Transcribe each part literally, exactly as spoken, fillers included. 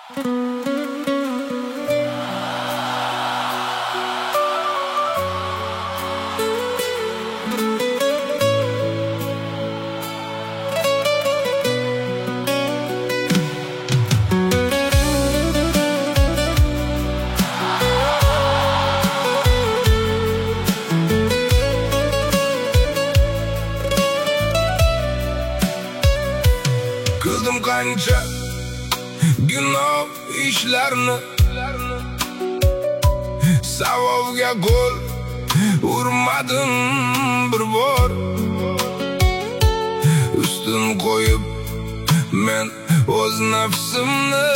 Qildim qancha gunoh ishlarni, savobga qo'l urmadim bir bor. Ustun qo'yib men o'z nafsimni,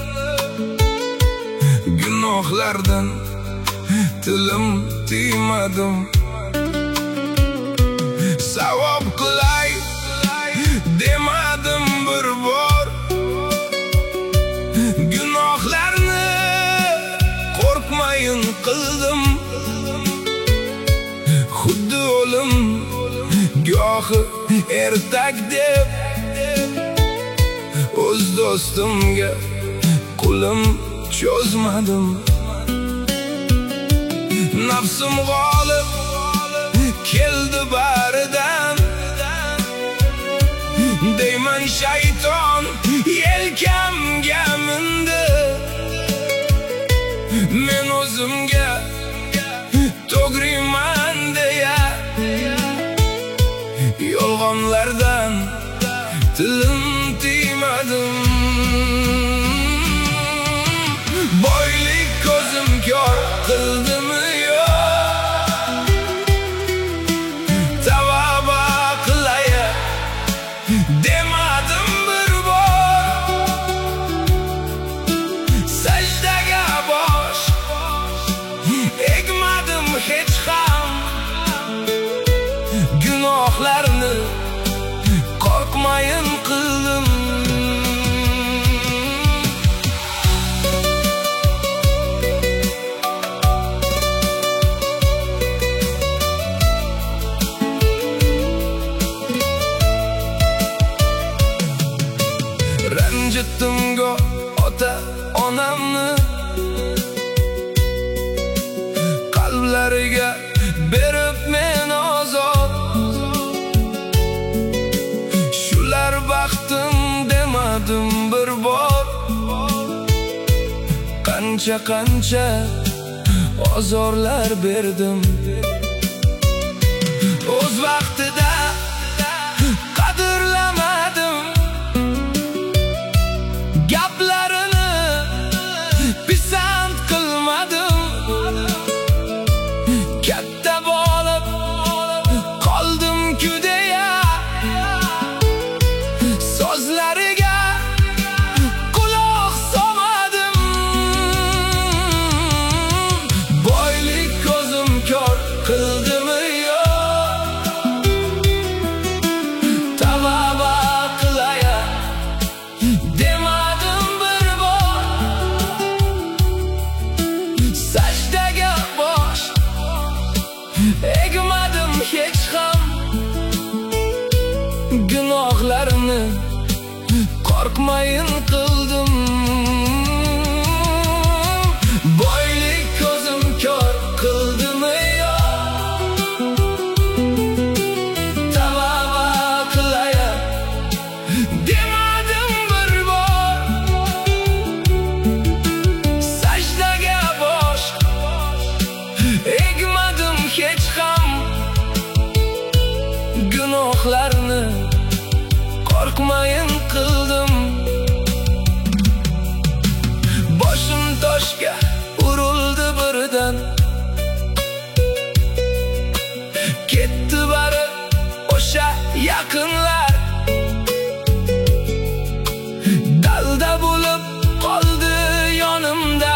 gunohlardan tilim tiymadim. Savob qilay demadim bir bor. Gunohlarni qo'rqmayin qildim. Xuddi o'lim gohi ertak deb o'z do'stimga qo'lim cho'zmadim. Nafsim g'olib keldi baridan, deyman shayton yelkamga mindi. Men o'zimga to'g'riman deya yolg'onlardan tilim tiymadim. Boylik ko'zim ko'r qildimi yo'q, tavba qilay demadim bir bor. Sajdaga bosh egmadim hech ham, gunohlarni qo'rqmayin qildim. Ranjitdim go ota onamni, qalblariga berib men ozod. Shular baxtim demadim bir bor. Qancha qancha ozorlar berdim. O'z vaqtida qadrlamadim. Gaplarini pisand qilmadim. Katta bo'lib qoldim-ku deya so'zlariga quloq solmadim. Boylik ko'zim ko'r qildimi yo'q, tavba qilay demadim bir bor. Sajdaga bosh egmadim hech ham, gunohlarni qo'rqmayin qildim. Boylik ko'zim ko'r qildimi yo'q, tavba qilay demadim bir bor. Sajdaga bosh egmadim hech ham, gunohlarni qo'rqmayin qildim. Boshim toshga urildi birdan, ketdi bari o'sha yaqinlar. Dalda bo'lib qoldi yonimda,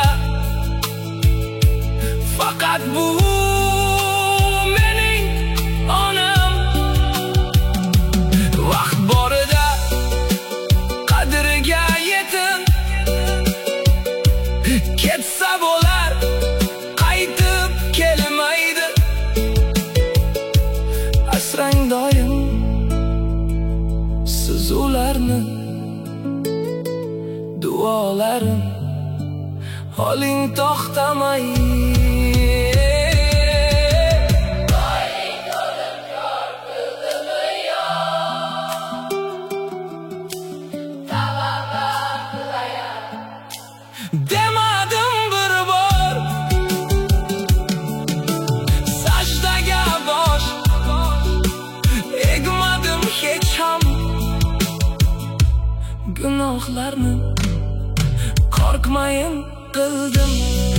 faqat bu mening onam. Vaqt borida qadriga yetin, ketsa bo'lar qaytib kelmaydi. Asrang doim siz ularni, duolarim Holing to'xtamay Demadim bir bor Sajdaga bosh egmadim hech ham Gunohlarni korkmayin qildim